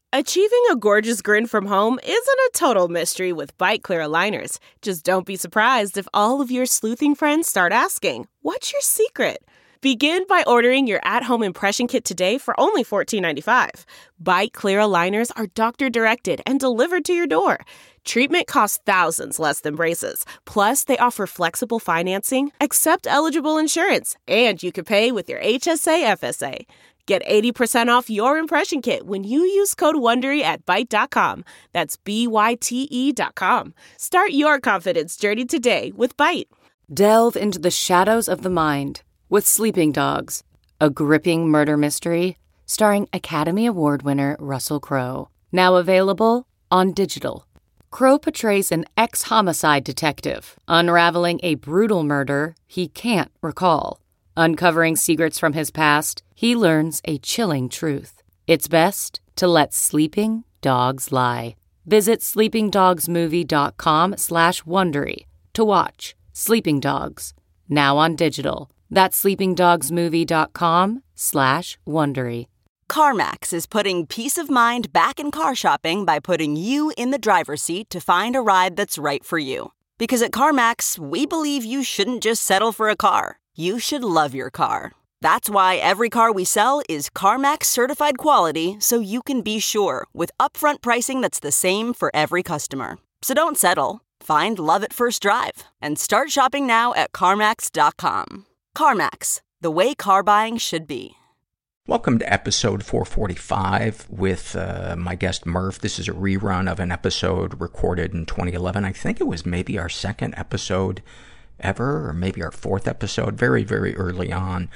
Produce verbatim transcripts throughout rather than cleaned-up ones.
Achieving a gorgeous grin from home isn't a total mystery with Byte Clear aligners. Just don't be surprised if all of your sleuthing friends start asking, "What's your secret?" Begin by ordering your at-home impression kit today for only fourteen ninety-five. Byte Clear aligners are doctor-directed and delivered to your door. Treatment costs thousands less than braces. Plus, they offer flexible financing, accept eligible insurance, and you can pay with your H S A F S A. Get eighty percent off your impression kit when you use code WONDERY at byte dot com. That's B Y T E dot com. Start your confidence journey today with Byte. Delve into the shadows of the mind with Sleeping Dogs, a gripping murder mystery starring Academy Award winner Russell Crowe. Now available on digital. Crowe portrays an ex-homicide detective unraveling a brutal murder he can't recall. Uncovering secrets from his past, he learns a chilling truth. It's best to let sleeping dogs lie. Visit sleepingdogsmovie.com slash Wondery to watch Sleeping Dogs, now on digital. That's sleepingdogsmovie.com slash Wondery. CarMax is putting peace of mind back in car shopping by putting you in the driver's seat to find a ride that's right for you. Because at CarMax, we believe you shouldn't just settle for a car. You should love your car. That's why every car we sell is CarMax certified quality, so you can be sure with upfront pricing that's the same for every customer. So don't settle. Find love at first drive and start shopping now at CarMax dot com. CarMax, the way car buying should be. Welcome to episode four forty-five with uh, my guest Murph. This is a rerun of an episode recorded in twenty eleven. I think it was maybe our second episode ever, or maybe our fourth episode, very, very early on.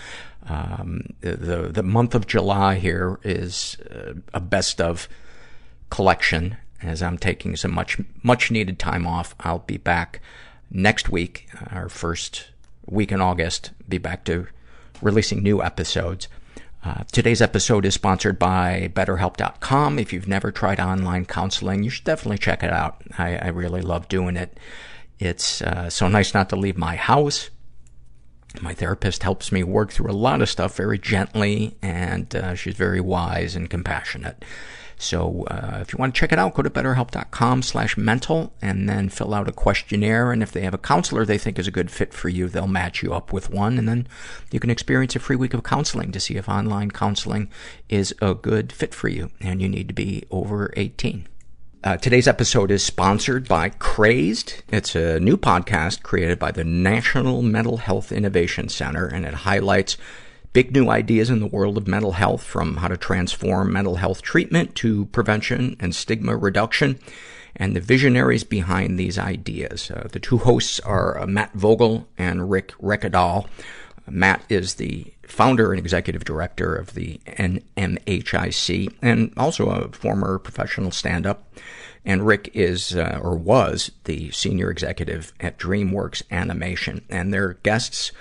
Um, the, the month of July here is uh, a best of collection, as I'm taking some much, much needed time off. I'll be back next week, our first week in August, be back to releasing new episodes. Uh, today's episode is sponsored by better help dot com. If you've never tried online counseling, you should definitely check it out. I, I really love doing it. It's uh, so nice not to leave my house. My therapist helps me work through a lot of stuff very gently, and uh, she's very wise and compassionate. So uh, if you want to check it out, go to better help dot com slash mental and then fill out a questionnaire. And if they have a counselor they think is a good fit for you, they'll match you up with one. And then you can experience a free week of counseling to see if online counseling is a good fit for you. And you need to be over eighteen. Uh, today's episode is sponsored by Crazed. It's a new podcast created by the National Mental Health Innovation Center, and it highlights big new ideas in the world of mental health, from how to transform mental health treatment to prevention and stigma reduction, and the visionaries behind these ideas. Uh, the two hosts are uh, Matt Vogel and Rick Reckadal. Uh, Matt is the founder and executive director of the N M H I C, and also a former professional stand-up. And Rick is, uh, or was, the senior executive at DreamWorks Animation. And their guests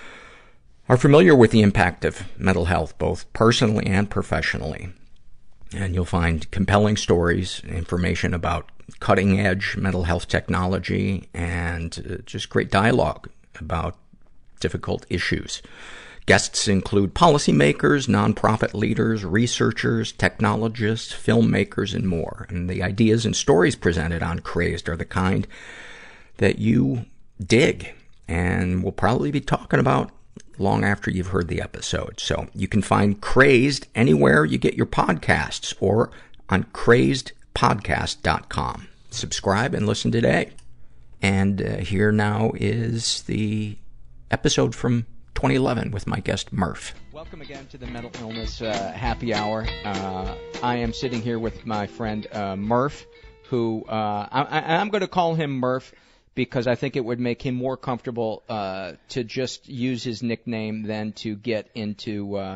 are familiar with the impact of mental health, both personally and professionally. And you'll find compelling stories, information about cutting-edge mental health technology, and uh, just great dialogue about difficult issues. Guests include policymakers, nonprofit leaders, researchers, technologists, filmmakers, and more. And the ideas and stories presented on Crazed are the kind that you dig and will probably be talking about long after you've heard the episode. So you can find Crazed anywhere you get your podcasts, or on crazed podcast dot com. Subscribe and listen today. And uh, here now is the episode from twenty eleven with my guest Murph. Welcome again to the Mental Illness uh, Happy Hour. Uh, I am sitting here with my friend uh, Murph, who uh, I, I'm going to call him Murph because I think it would make him more comfortable uh, to just use his nickname than to get into... Uh,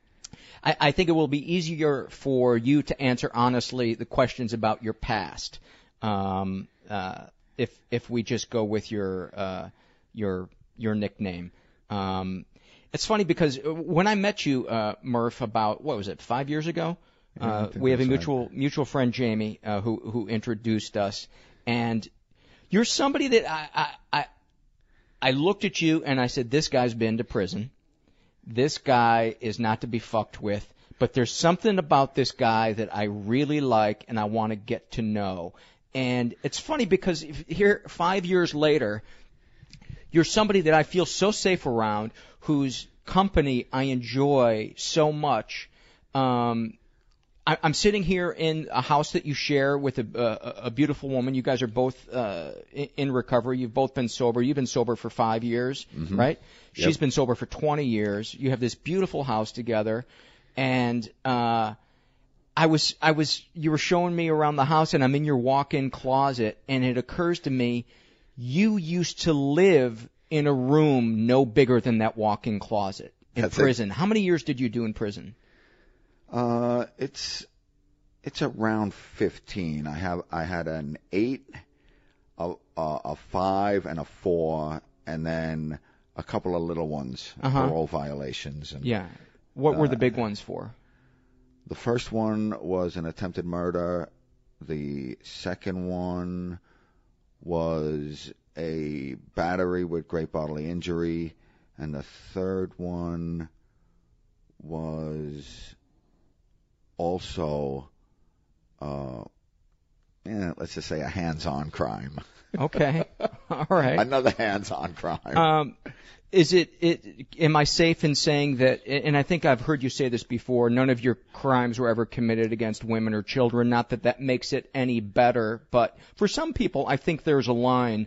I, I think it will be easier for you to answer honestly the questions about your past um, uh, if if we just go with your uh, your your nickname. Um, it's funny because when I met you, uh, Murph, about, what was it, five years ago? Uh, we have a mutual, mutual friend, Jamie, uh, who, who introduced us. And you're somebody that I, I, I, I looked at you and I said, this guy's been to prison. This guy is not to be fucked with. but there's something about this guy that I really like and I want to get to know. And it's funny because if, here, five years later, you're somebody that I feel so safe around, whose company I enjoy so much. Um, I, I'm sitting here in a house that you share with a, a, a beautiful woman. You guys are both uh, in, in recovery. You've both been sober. You've been sober for five years, mm-hmm. right? Yep. She's been sober for twenty years. You have this beautiful house together, and uh, I was, I was, you were showing me around the house, and I'm in your walk-in closet, and it occurs to me, you used to live in a room no bigger than that walk-in closet in That's prison. It. How many years did you do in prison? Uh, it's it's around fifteen. I have I had an eight, a, a, a five, and a four, and then a couple of little ones, uh-huh. parole violations. And, yeah. What were uh, the big ones for? The first one was an attempted murder. The second one was a battery with great bodily injury, and the third one was also, uh, yeah, let's just say a hands-on crime. Okay. All right. Another hands-on crime. Um, is it, it, am I safe in saying that, and I think I've heard you say this before, none of your crimes were ever committed against women or children, not that that makes it any better, but for some people, I think there's a line,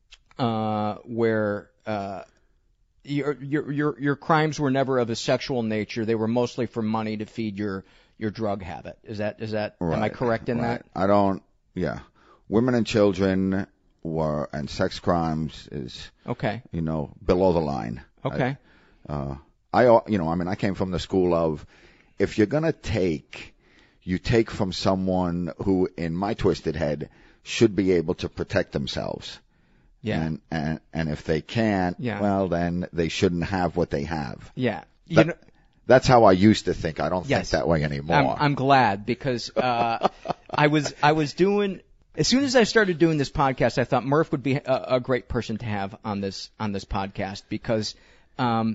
uh, where, uh, your, your, your, your crimes were never of a sexual nature. They were mostly for money to feed your, your drug habit. Is that, is that, right, am I correct in right. that? I don't, yeah. Women and children were, and sex crimes is, okay. you know, below the line. Okay. I, uh, I, you know, I mean, I came from the school of, if you're gonna take, you take from someone who, in my twisted head, should be able to protect themselves. Yeah. And, and, and if they can't, yeah. well, then they shouldn't have what they have. Yeah. You that, know, that's how I used to think. I don't yes. think that way anymore. I'm, I'm glad because, uh, I was, I was doing, as soon as I started doing this podcast, I thought Murph would be a, a great person to have on this, on this podcast because, um,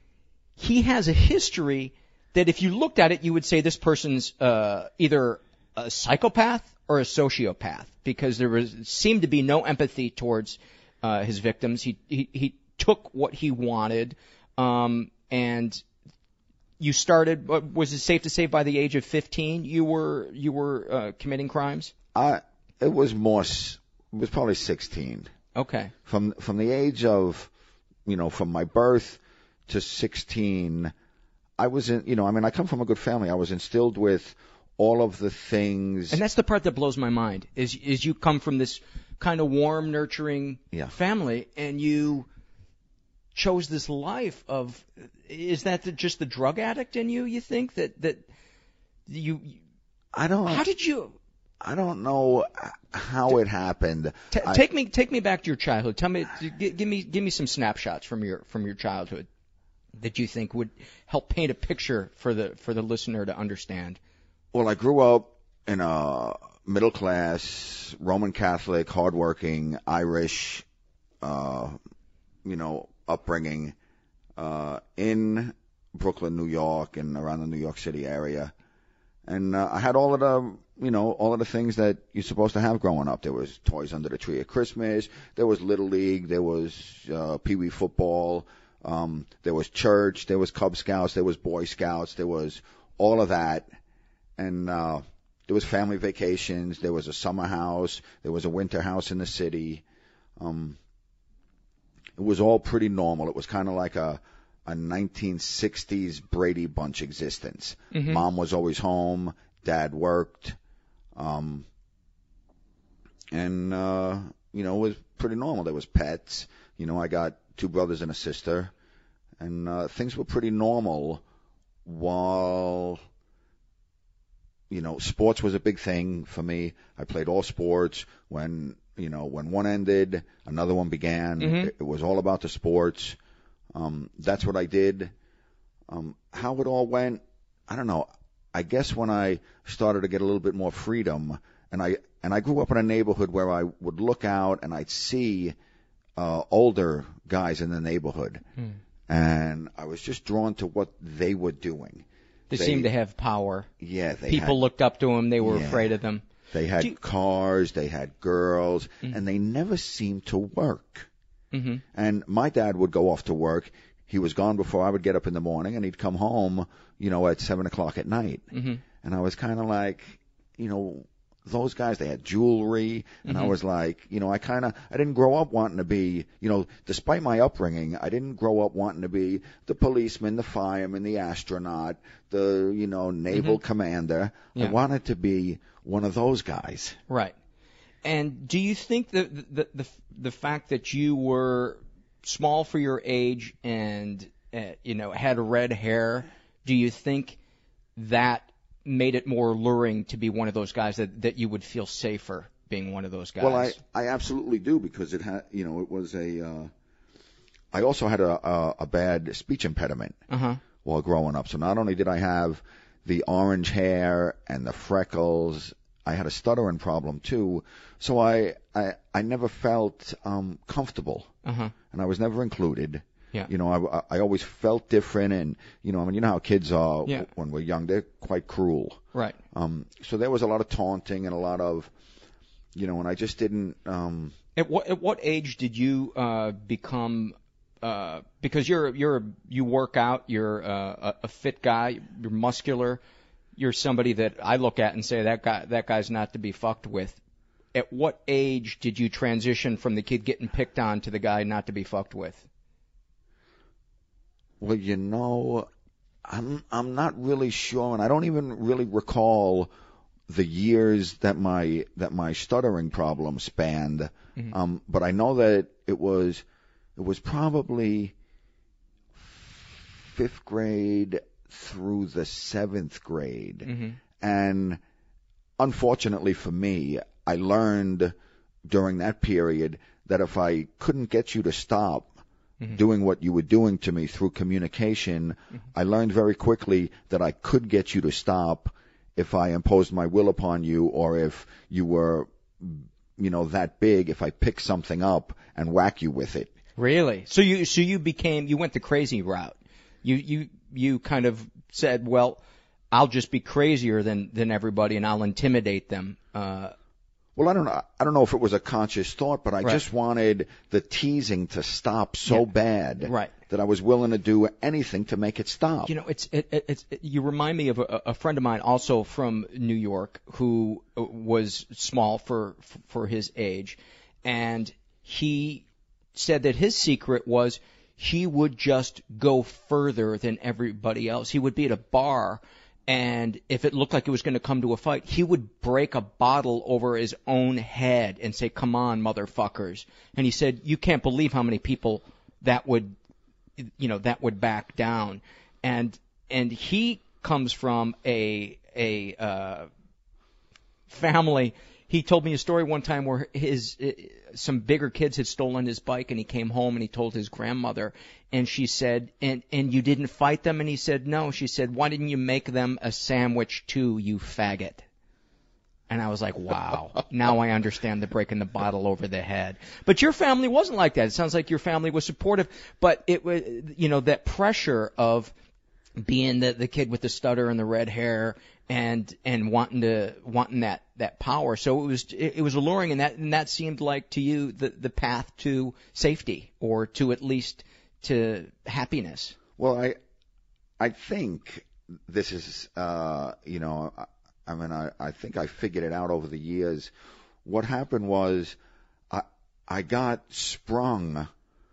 he has a history that if you looked at it, you would say this person's, uh, either a psychopath or a sociopath because there was, seemed to be no empathy towards, uh, his victims. He, he, he took what he wanted, um, and you started, was it safe to say by the age of fifteen you were, you were, uh, committing crimes? I, it was more, it was probably sixteen. Okay. From, from the age of, you know, from my birth to sixteen, I was in, you know, I mean, I come from a good family. I was instilled with all of the things. And that's the part that blows my mind is, is you come from this kind of warm, nurturing yeah. family and you chose this life of, is that the, just the drug addict in you, you think that, that you, I don't, how did you, I don't know how it happened. T- I, take me, take me back to your childhood. Tell me, give, give me, give me some snapshots from your, from your childhood that you think would help paint a picture for the, for the listener to understand. Well, I grew up in a middle class, Roman Catholic, hardworking, Irish, uh, you know, upbringing, uh, in Brooklyn, New York, and around the New York City area. And, uh, I had all of the, you know, all of the things that you're supposed to have growing up. There was toys under the tree at Christmas. There was Little League. There was, uh, Pee Wee football. Um, there was church. There was Cub Scouts. There was Boy Scouts. There was all of that. And, uh, there was family vacations. There was a summer house. There was a winter house in the city. Um, it was all pretty normal. It was kind of like a, a nineteen sixties Brady Bunch existence. Mm-hmm. Mom was always home. Dad worked. Um, and, uh, you know, it was pretty normal. There was pets. You know, I got two brothers and a sister. And, uh, things were pretty normal while, you know, sports was a big thing for me. I played all sports. When, you know, when one ended, another one began. Mm-hmm. It, it was all about the sports. Um, that's what I did. Um, how it all went, I don't know. I guess when I started to get a little bit more freedom, and I, and I grew up in a neighborhood where I would look out and I'd see, uh, older guys in the neighborhood. Hmm. And I was just drawn to what they were doing. They, they seemed to have power. Yeah, they People had, looked up to them. They were yeah. afraid of them. They had you, cars. They had girls, mm-hmm. and they never seemed to work. Mm-hmm. And my dad would go off to work. He was gone before I would get up in the morning, and he'd come home, you know, at seven o'clock at night. Mm-hmm. And I was kind of like, you know, those guys, they had jewelry, and mm-hmm. I was like, you know, I kind of, I didn't grow up wanting to be, you know, despite my upbringing, I didn't grow up wanting to be the policeman, the fireman, the astronaut, the, you know, naval mm-hmm. commander. Yeah. I wanted to be one of those guys. Right. And do you think that the, the, the fact that you were small for your age and, uh, you know, had red hair, do you think that made it more alluring to be one of those guys, that, that you would feel safer being one of those guys? Well, I, I absolutely do, because it had, you know, it was a, uh, I also had a, a, a bad speech impediment uh-huh. while growing up. So not only did I have the orange hair and the freckles, I had a stuttering problem too. So I, I, I never felt, um, comfortable. Uh-huh. And I was never included. Yeah. You know, I, I always felt different, and, you know, I mean, you know how kids are yeah. when we're young. They're quite cruel. Right. Um, so there was a lot of taunting and a lot of, you know, and I just didn't, um. At what, at what age did you, uh, become, uh, because you're, you're, you work out, you're, uh, a, a fit guy, you're muscular, you're somebody that I look at and say that guy, that guy's not to be fucked with. At what age did you transition from the kid getting picked on to the guy not to be fucked with? Well, you know, I'm I'm not really sure, and I don't even really recall the years that my that my stuttering problem spanned. Mm-hmm. Um, but I know that it was it was probably fifth grade through the seventh grade, mm-hmm. and unfortunately for me, I learned during that period that if I couldn't get you to stop Mm-hmm. doing what you were doing to me through communication, mm-hmm. I learned very quickly that I could get you to stop if I imposed my will upon you, or if you were, you know, that big, if I picked something up and whack you with it. Really? So you, so you became, you went the crazy route. You, you, you kind of said, well, I'll just be crazier than, than everybody and I'll intimidate them. Uh, Well, I don't know. I don't know if it was a conscious thought, but I right. just wanted the teasing to stop so yeah. bad right. that I was willing to do anything to make it stop. You know, it's it, it's it, you remind me of a, a friend of mine also from New York who was small for for his age, and he said that his secret was he would just go further than everybody else. He would be at a bar, and if it looked like it was going to come to a fight, he would break a bottle over his own head and say, "Come on, motherfuckers." And he said, you can't believe how many people that would, you know, that would back down. And and he comes from a a uh, family. He told me a story one time where his uh, some bigger kids had stolen his bike, and he came home and he told his grandmother, and she said, and and you didn't fight them? And he said, no. She said, why didn't you make them a sandwich too, you faggot? And I was like, wow, now I understand the breaking the bottle over the head. But your family wasn't like that. It sounds like your family was supportive, but it was, you know, that pressure of being the the kid with the stutter and the red hair and and wanting to wanting that that power. So it was it, it was alluring, and that and that seemed like to you the the path to safety, or to at least to happiness. Well, I I think this is uh you know I, I mean I I think I figured it out over the years. What happened was I I got sprung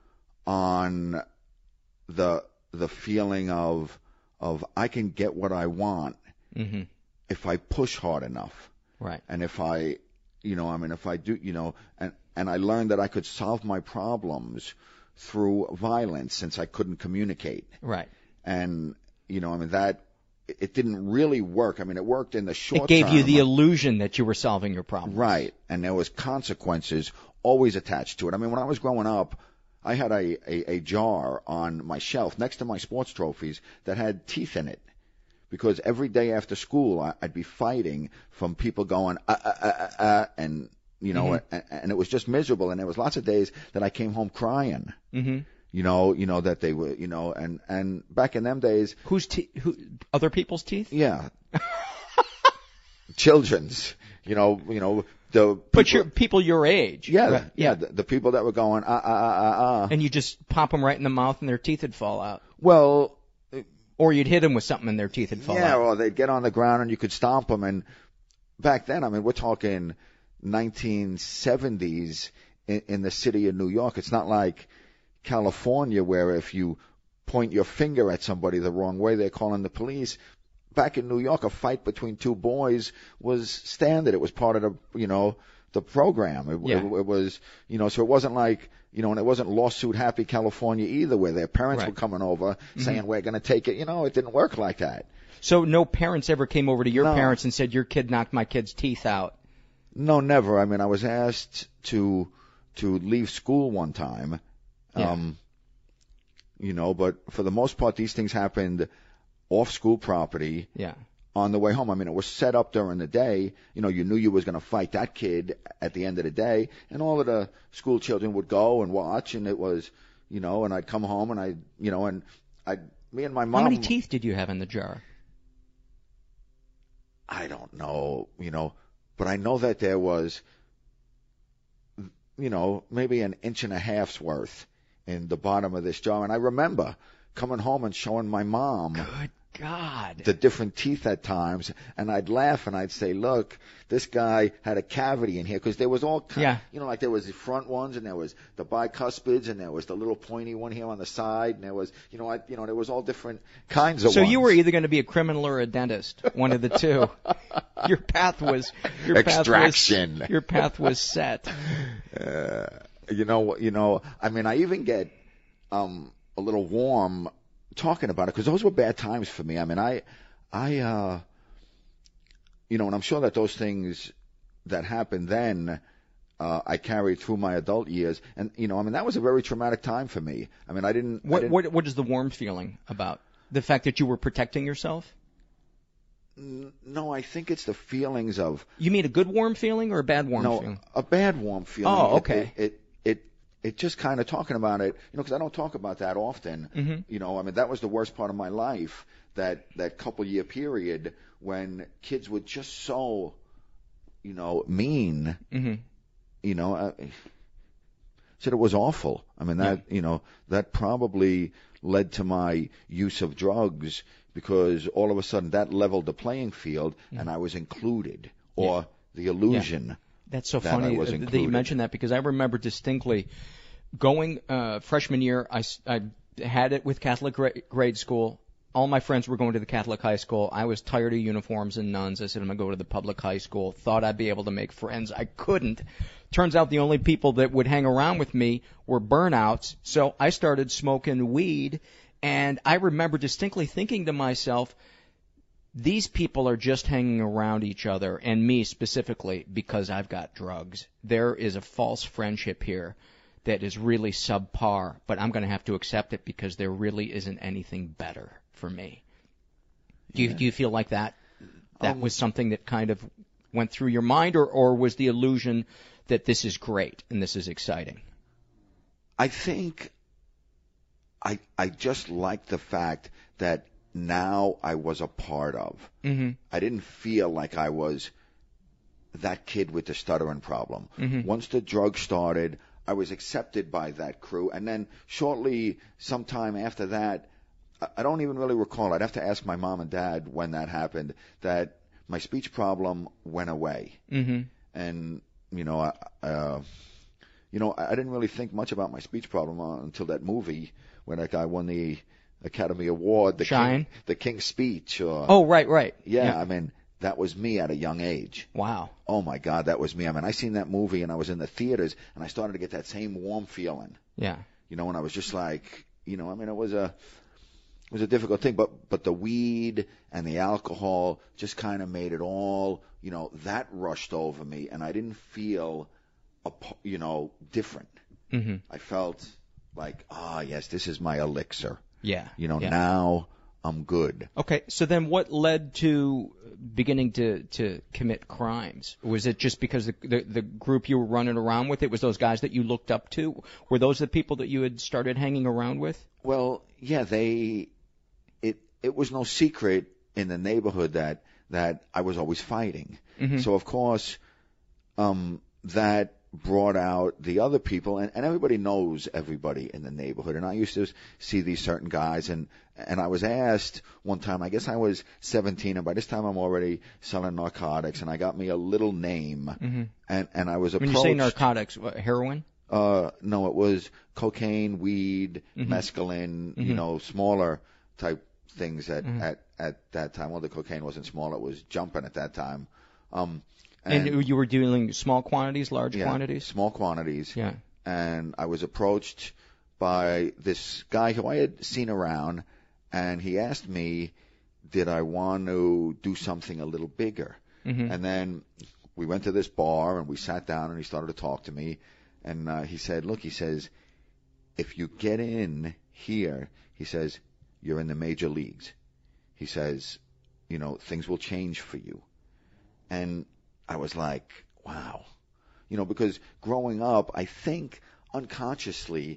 on the the feeling of of I can get what I want mm-hmm. if I push hard enough. Right. And if I, you know, I mean, if I do, you know, and, and I learned that I could solve my problems through violence since I couldn't communicate. Right. And, you know, I mean, that, it didn't really work. I mean, it worked in the short term. It gave term. you the illusion that you were solving your problems. Right. And there was consequences always attached to it. I mean, when I was growing up, I had a, a, a jar on my shelf next to my sports trophies that had teeth in it. Because every day after school, I, I'd be fighting from people going, uh, uh, uh, uh, uh and, you know, mm-hmm. and, and it was just miserable. And there was lots of days that I came home crying. Mm-hmm. You know, you know that they were, you know, and and back in them days, Whose te- who other people's teeth? yeah, children's, you know, you know the But people, your people your age. yeah, Right. yeah, the, the people that were going ah ah ah ah ah. And you just pop them right in the mouth and their teeth would fall out. Well, Or you'd hit them with something and their teeth would fall yeah, out. or they'd get on the ground and you could stomp them. And back then, I mean, we're talking nineteen seventies in, in the city of New York. It's not like California where if you point your finger at somebody the wrong way, they're calling the police. Back in New York, a fight between two boys was standard. It was part of the, you know, the program. It, Yeah. it, it was, you know, so it wasn't like, you know, and it wasn't lawsuit happy California either, where their parents Right. were coming over Mm-hmm. saying, we're going to take it. You know, it didn't work like that. So no parents ever came over to your No. parents and said, your kid knocked my kid's teeth out. No, never. I mean, I was asked to to leave school one time. Yeah. Um, you know, but for the most part, these things happened off school property Yeah. on the way home. I mean, it was set up during the day. You know, you knew you was going to fight that kid at the end of the day, and all of the school children would go and watch, and it was, you know, and I'd come home and I, you know, and I, me and my mom. How many teeth did you have in the jar? I don't know, you know, but I know that there was, you know, maybe an inch and a half's worth in the bottom of this jar. And I remember coming home and showing my mom Good God. the different teeth at times, and I'd laugh and I'd say, look, this guy had a cavity in here, because there was all kind Yeah. you know, like there was the front ones, and there was the bicuspids, and there was the little pointy one here on the side, and there was, you know, I, you know, there was all different kinds of So ones. you were either going to be a criminal or a dentist, one of the two. Your path was your Extraction. Path was, your path was set. Uh, you know, you know, I mean, I even get um a little warm talking about it, because those were bad times for me. I mean, I, I, uh, you know, and I'm sure that those things that happened then, uh, I carried through my adult years, and you know, I mean, that was a very traumatic time for me. I mean, I didn't. I What didn't what what is the warm feeling about? The fact that you were protecting yourself? n- no, I think it's the feelings of You mean a good warm feeling or a bad warm no, feeling? a bad warm feeling. Oh, It- okay. It, it, it, it just kind of talking about it, you know, because I don't talk about that often. Mm-hmm. You know, I mean, that was the worst part of my life, that, that couple year period when kids were just so, you know, mean, Mm-hmm. you know, uh, said it was awful. I mean, that, you know, that probably led to my use of drugs, because all of a sudden that leveled the playing field, and I was included, or the illusion. That's so that I funny was that you included. mentioned that, because I remember distinctly going uh, freshman year. I, s- I had it with Catholic gra- grade school. All my friends were going to the Catholic high school. I was tired of uniforms and nuns. I said, I'm going to go to the public high school. Thought I'd be able to make friends. I couldn't. Turns out the only people that would hang around with me were burnouts. So I started smoking weed. And I remember distinctly thinking to myself, these people are just hanging around each other, and me specifically, because I've got drugs. There is a false friendship here that is really subpar, but I'm going to have to accept it because there really isn't anything better for me. Do you, Yeah. do you feel like that? That Um, was something that kind of went through your mind, or, or was the illusion that this is great and this is exciting? I think I I just liked the fact that now I was a part of. Mm-hmm. I didn't feel like I was that kid with the stuttering problem. Mhm. Once the drug started, I was accepted by that crew, and then shortly, sometime after that, I, I don't even really recall. I'd have to ask my mom and dad when that happened. That my speech problem went away, Mm-hmm. and you know, I, uh, you know, I I didn't really think much about my speech problem uh, until that movie when that guy won the Academy Award, the Shine? King, the King's Speech. Or, Oh, right, right. yeah, I mean, that was me at a young age. Wow. Oh my God, that was me. I mean, I seen that movie and I was in the theaters and I started to get that same warm feeling. Yeah. You know, and I was just like, you know, I mean, it was a, it was a difficult thing, but but the weed and the alcohol just kind of made it all, you know, that rushed over me, and I didn't feel, a, p- you know, different. Mm-hmm. I felt like, ah, yes, this is my elixir. Yeah. You know, yeah. now I'm good. Okay, so then what led to beginning to, to commit crimes? Was it just because the, the the group you were running around with, it was those guys that you looked up to? Were those the people that you had started hanging around with? Well, yeah, they, it it was no secret in the neighborhood that, that I was always fighting. Mm-hmm. So, of course, um, that brought out the other people, and, and everybody knows everybody in the neighborhood. And I used to see these certain guys, and and I was asked one time, I guess I was seventeen, and by this time I'm already selling narcotics, and I got me a little name, mm-hmm. and and I was when approached. When you say narcotics, what, heroin? Uh, no, it was cocaine, weed, mm-hmm. mescaline, mm-hmm. you know, smaller type things at mm-hmm. at at that time. Well, the cocaine wasn't small; it was jumping at that time. Um. And, and you were dealing small quantities, large yeah, quantities? Small quantities. Yeah. And I was approached by this guy who I had seen around, and he asked me, did I want to do something a little bigger? Mm-hmm. And then we went to this bar, and we sat down, and he started to talk to me. And uh, he said, look, he says, if you get in here, he says, you're in the major leagues. He says, you know, things will change for you. And I was like, wow. You know, because growing up, I think unconsciously,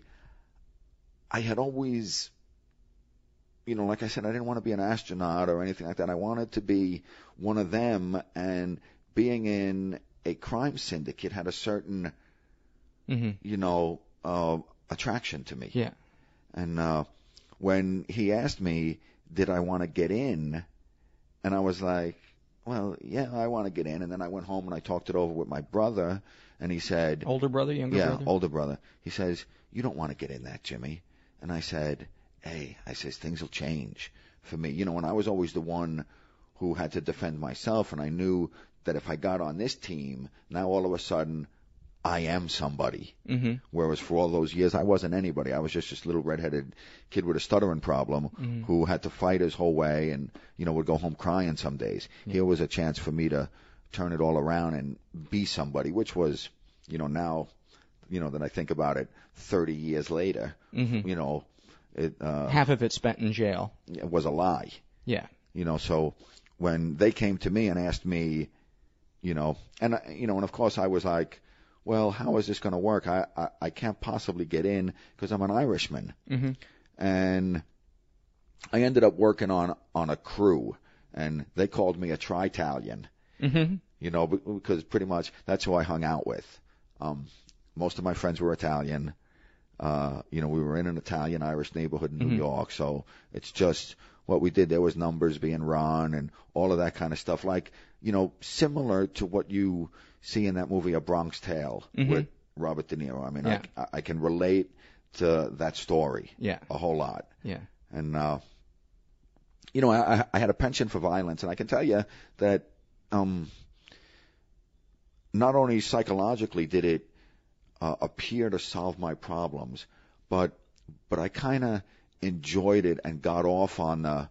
I had always, you know, like I said, I didn't want to be an astronaut or anything like that. I wanted to be one of them, and being in a crime syndicate had a certain, mm-hmm. you know, uh, attraction to me. Yeah. And uh, when he asked me, did I want to get in, and I was like, well, yeah, I want to get in. And then I went home and I talked it over with my brother, and he said... Older brother, younger yeah, brother? Yeah, older brother. He says, you don't want to get in that, Jimmy. And I said, hey, I says, things will change for me. You know, and I was always the one who had to defend myself, and I knew that if I got on this team, now all of a sudden I am somebody. Mm-hmm. Whereas for all those years, I wasn't anybody. I was just this little redheaded kid with a stuttering problem mm-hmm. who had to fight his whole way and, you know, would go home crying some days. Yeah. Here was a chance for me to turn it all around and be somebody, which was, you know, now, you know, that I think about it thirty years later, mm-hmm. you know, it, uh, half of it spent in jail. It was a lie. Yeah. You know, so when they came to me and asked me, you know, and, you know, and of course I was like, well, how is this going to work? I, I, I can't possibly get in because I'm an Irishman. Mm-hmm. And I ended up working on, on a crew, and they called me a Tri-Italian, mm-hmm. you know, because pretty much that's who I hung out with. Um, most of my friends were Italian. Uh, you know, we were in an Italian-Irish neighborhood in New mm-hmm. York, so it's just what we did. There was numbers being run and all of that kind of stuff, like, you know, similar to what you see in that movie A Bronx Tale mm-hmm. with Robert De Niro. I mean, yeah. I, I can relate to that story yeah. a whole lot. Yeah. And, uh, you know, I, I had a penchant for violence, and I can tell you that um, not only psychologically did it uh, appear to solve my problems, but but I kind of enjoyed it and got off on the,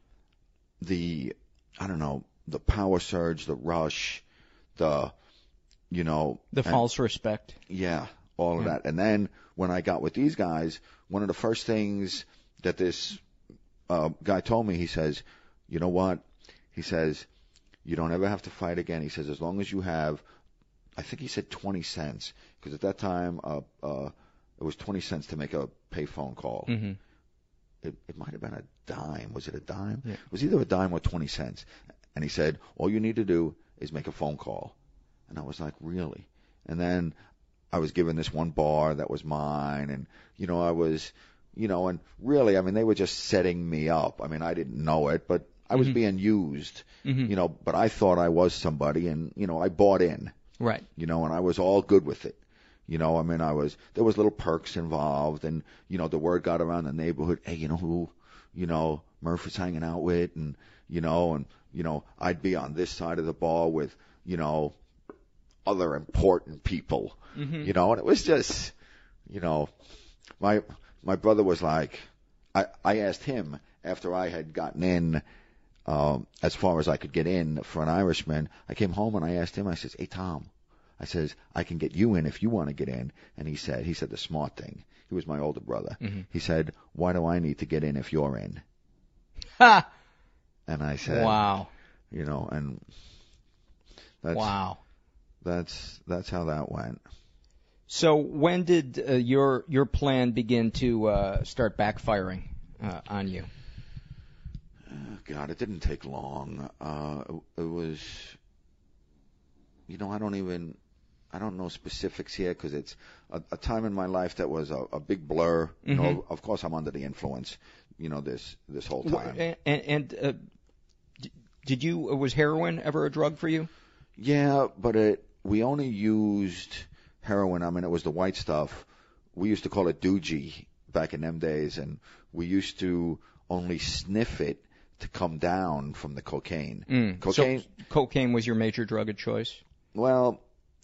the, I don't know, the power surge, the rush, the, you know. The and, false respect. Yeah, all of yeah. that. And then when I got with these guys, one of the first things that this uh, guy told me, he says, you know what? He says, you don't ever have to fight again. He says, as long as you have, I think he said twenty cents, because at that time uh, uh, it was twenty cents to make a pay phone call. Mm-hmm. It, it might have been a dime. Was it a dime? Yeah. It was either a dime or twenty cents. And he said, all you need to do is make a phone call. And I was like, really? And then I was given this one bar that was mine, and, you know, I was, you know, and really, I mean, they were just setting me up. I mean, I didn't know it, but I was mm-hmm. being used, mm-hmm. you know, but I thought I was somebody, and, you know, I bought in. Right. You know, and I was all good with it. You know, I mean, I was, there was little perks involved, and, you know, the word got around the neighborhood, hey, you know who, you know, Murph is hanging out with, and, you know, and, you know, I'd be on this side of the bar with, you know, other important people, mm-hmm. you know, and it was just, you know, my, my brother was like, I, I asked him after I had gotten in, um, as far as I could get in for an Irishman, I came home and I asked him, I says, hey, Tom, I says, I can get you in if you want to get in. And he said, he said the smart thing. He was my older brother. Mm-hmm. He said, why do I need to get in if you're in? And I said, wow. You know, and that's wow. That's that's how that went. So when did uh, your your plan begin to uh, start backfiring uh, on you? Oh, God, it didn't take long. Uh, it, it was, you know, I don't even, I don't know specifics here because it's a, a time in my life that was a, a big blur. You Mm-hmm. know, of course I'm under the influence, you know, this this whole time. And, and uh, did you, was heroin ever a drug for you? Yeah, but it, we only used heroin. I mean, it was the white stuff. We used to call it doogie back in them days, and we used to only sniff it to come down from the cocaine. Mm. Cocaine. So cocaine was your major drug of choice? Well,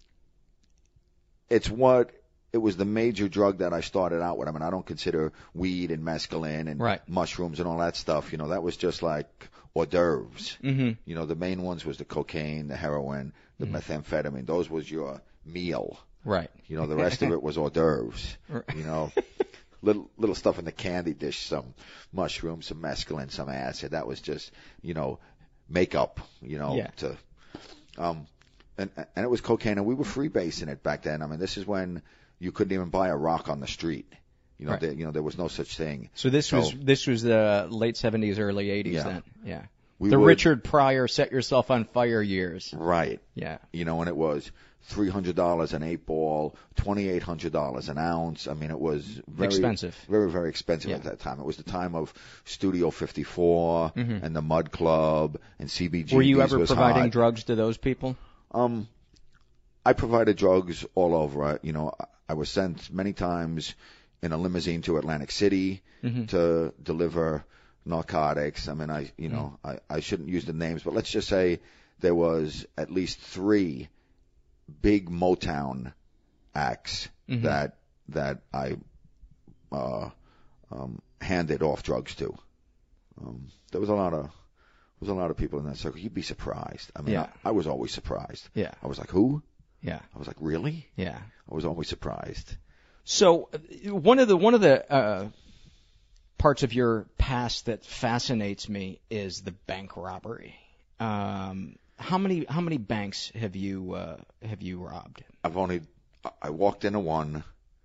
it's what it was the major drug that I started out with. I mean, I don't consider weed and mescaline and right. mushrooms and all that stuff. You know, that was just like hors d'oeuvres. Mm-hmm. You know, the main ones was the cocaine, the heroin, the mm-hmm. methamphetamine. Those was your meal. Right. You know, the rest of it was hors d'oeuvres. You know, little little stuff in the candy dish, some mushrooms, some mescaline, some acid. That was just, you know, makeup. You know, yeah. to um, and and it was cocaine, and we were freebasing it back then. I mean, this is when you couldn't even buy a rock on the street. You know, right. there, you know, there was no such thing. So this so, was this was the late seventies, early eighties. Yeah. Then, yeah. We the would, Richard Pryor set yourself on fire years. Right. Yeah. You know, and it was three hundred dollars an eight ball, twenty-eight hundred dollars an ounce. I mean, it was very expensive. Very, very expensive yeah. at that time. It was the time of Studio fifty-four mm-hmm. and the Mud Club and C B G. Were you ever was providing hot. drugs to those people? Um, I provided drugs all over. I, you know, I was sent many times in a limousine to Atlantic City mm-hmm. to deliver narcotics. I mean, I, you know, mm. I, I shouldn't use the names, but let's just say there was at least three big Motown acts mm-hmm. that that I uh, um, handed off drugs to. Um, there was a lot of there was a lot of people in that circle. You'd be surprised. I mean, yeah. I, I was always surprised. Yeah. I was like, who? Yeah. I was like, really? Yeah. I was always surprised. So one of the one of the uh, parts of your past that fascinates me is the bank robbery. Um, how many how many banks have you uh, have you robbed? I've only I walked into one,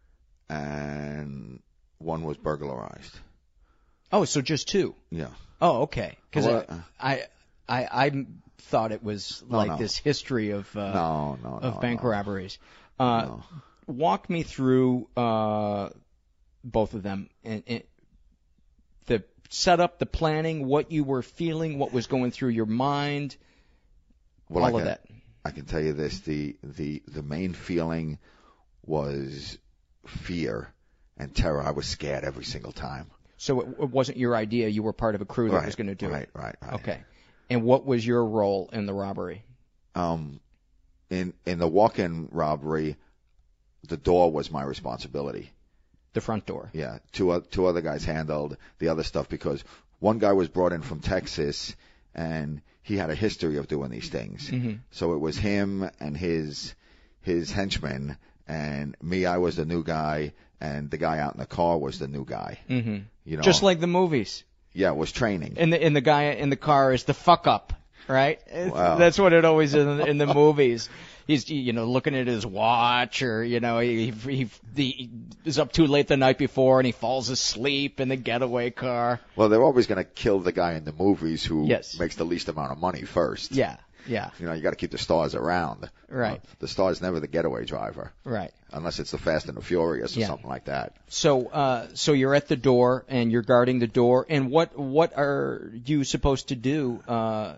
and one was burglarized. Oh, so just two? Yeah. Oh, okay. Because well, I, I I I thought it was like no, no. this history of uh, no, no, of no, bank no. robberies. Uh, no. Walk me through uh, both of them and, and the setup, the planning, what you were feeling, what was going through your mind, well, all I can, of that. I can tell you this: the the the main feeling was fear and terror. I was scared every single time. So it, it wasn't your idea. You were part of a crew that right, was going to do right, it. Right, right, right. Okay. And what was your role in the robbery? Um, in in the walk-in robbery, the door was my responsibility. The front door. Yeah. Two uh, two other guys handled the other stuff because one guy was brought in from Texas and he had a history of doing these things. Mm-hmm. So it was him and his his henchmen, and me. I was the new guy, and the guy out in the car was the new guy. Mm-hmm. You know, just like the movies. Yeah, it was training. And the and the guy in the car is the fuck up, right? Wow. That's what it always is in, in the movies. He's, you know, looking at his watch, or, you know, he, he, he is up too late the night before and he falls asleep in the getaway car. Well, they're always going to kill the guy in the movies who yes. makes the least amount of money first. Yeah, yeah. You know, you got to keep the stars around. Right. Uh, the star's never the getaway driver. Right. Unless it's the Fast and the Furious or yeah. something like that. So, uh, so you're at the door and you're guarding the door, and what, what are you supposed to do, uh,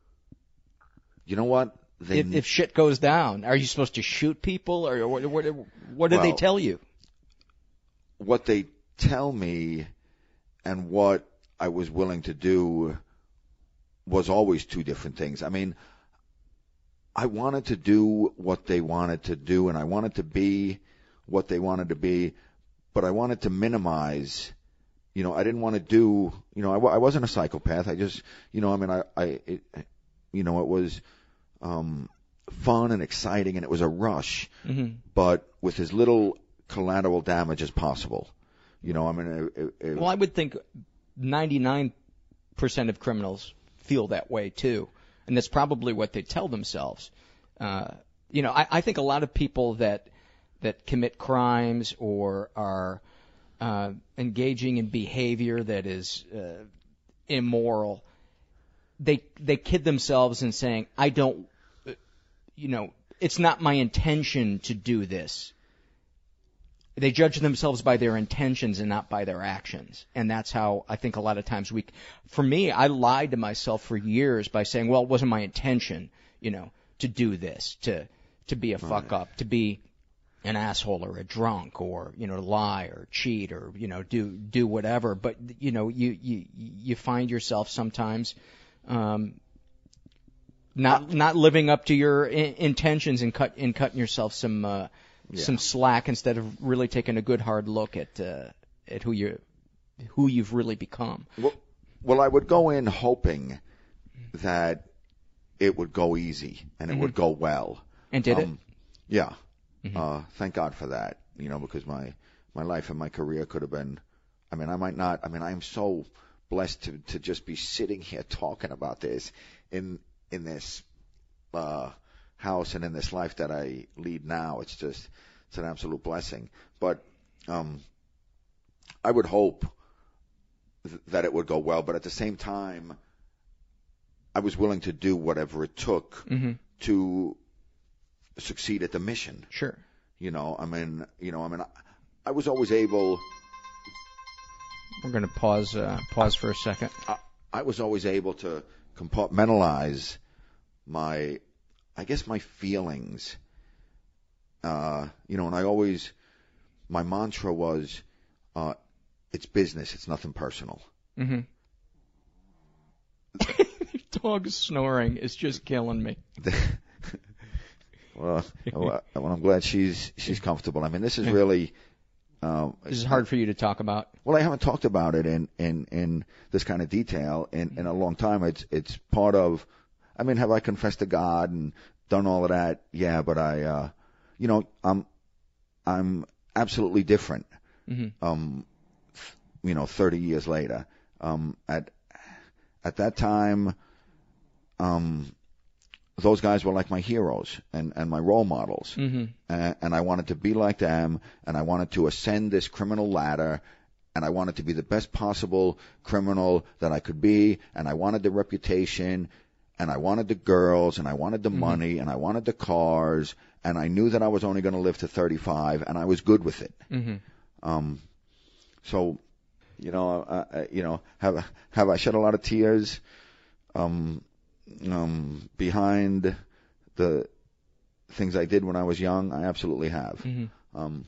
you know what? They if, if shit goes down? Are you supposed to shoot people, or what, what, what did well, they tell you? What they tell me and what I was willing to do was always two different things. I mean, I wanted to do what they wanted to do, and I wanted to be what they wanted to be, but I wanted to minimize, you know, I didn't want to do, you know, I, I wasn't a psychopath. I just, you know, I mean, I, I it, you know, it was um, fun and exciting, and it was a rush, mm-hmm. but with as little collateral damage as possible. You know, I mean, it, it, well, I would think ninety-nine percent of criminals feel that way too, and that's probably what they tell themselves. Uh, you know, I, I think a lot of people that that commit crimes or are uh, engaging in behavior that is uh, immoral, they they kid themselves in saying, I don't, you know, it's not my intention to do this. They judge themselves by their intentions and not by their actions. And that's how I think a lot of times we, for me, I lied to myself for years by saying, well, it wasn't my intention, you know, to do this, to, to be a fuck up, to be an asshole or a drunk or, you know, lie or cheat or, you know, do, do whatever. But, you know, you, you, you find yourself sometimes, um, not, not living up to your in- intentions and cut, and cutting yourself some, uh, Yeah. some slack instead of really taking a good hard look at uh, at who you who you've really become. Well, well, I would go in hoping that it would go easy and it mm-hmm. would go well. And did um, it? Yeah. Mm-hmm. Uh, thank God for that. You know, because my my life and my career could have been. I mean, I might not. I mean, I am so blessed to to just be sitting here talking about this in in this. Uh, house and in this life that I lead now. It's just, it's an absolute blessing. But um, I would hope th- that it would go well. But at the same time, I was willing to do whatever it took mm-hmm. to succeed at the mission. Sure. You know, I mean, you know, I mean, I, I was always able. We're going to pause, uh, pause for a second. I, I was always able to compartmentalize my, I guess my feelings, uh, you know, and I always, my mantra was, uh, it's business, it's nothing personal. Mm-hmm. Dog snoring is just killing me. well, well, I'm glad she's she's comfortable. I mean, this is really. Um, this is hard for you to talk about. Well, I haven't talked about it in in in this kind of detail in in a long time. It's it's part of. I mean, have I confessed to God and done all of that? Yeah, but I, uh, you know, I'm, I'm absolutely different. Mm-hmm. Um, you know, thirty years later, um, at, at that time, um, those guys were like my heroes and, and my role models. Mm-hmm. And, and I wanted to be like them, and I wanted to ascend this criminal ladder, and I wanted to be the best possible criminal that I could be, and I wanted the reputation. And I wanted the girls, and I wanted the mm-hmm. money, and I wanted the cars, and I knew that I was only going to live to thirty-five, and I was good with it. Mm-hmm. Um, so, you know, uh, you know, have have I shed a lot of tears um, um, behind the things I did when I was young? I absolutely have. Mm-hmm. Um,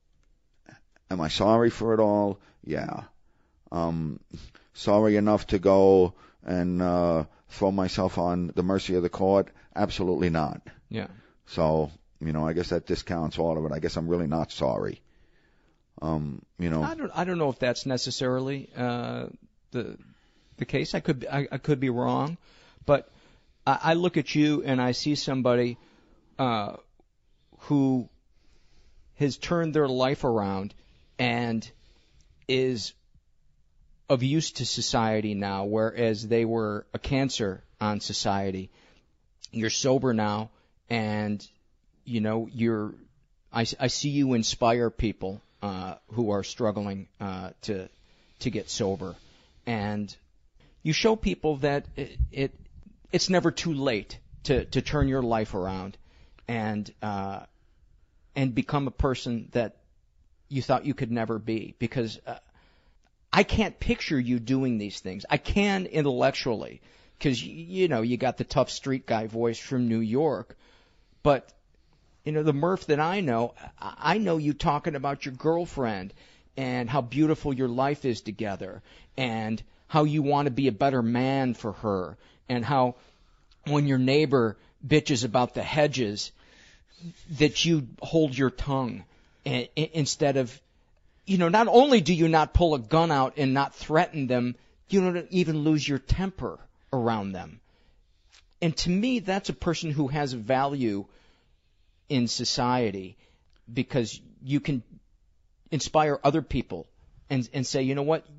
am I sorry for it all? Yeah. Um, sorry enough to go and uh, throw myself on the mercy of the court? Absolutely not. Yeah. So, you know, I guess that discounts all of it. I guess I'm really not sorry. Um, you know. I don't. I don't know if that's necessarily uh, the the case. I could. I, I could be wrong, but I, I look at you and I see somebody uh, who has turned their life around and is of use to society now, whereas they were a cancer on society. You're sober now, and you know you're. I, I see you inspire people uh, who are struggling uh, to to get sober, and you show people that it, it it's never too late to, to turn your life around, and uh, and become a person that you thought you could never be, because. Uh, I can't picture you doing these things. I can intellectually, because, you know, you got the tough street guy voice from New York. But, you know, the Murph that I know, I know you talking about your girlfriend and how beautiful your life is together and how you want to be a better man for her and how when your neighbor bitches about the hedges that you hold your tongue and, instead of... You know, not only do you not pull a gun out and not threaten them, you don't even lose your temper around them. And to me, that's a person who has value in society, because you can inspire other people and, and say, you know what,